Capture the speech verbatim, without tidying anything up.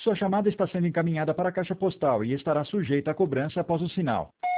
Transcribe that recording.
Sua chamada está sendo encaminhada para a caixa postal e estará sujeita a cobrança após o sinal.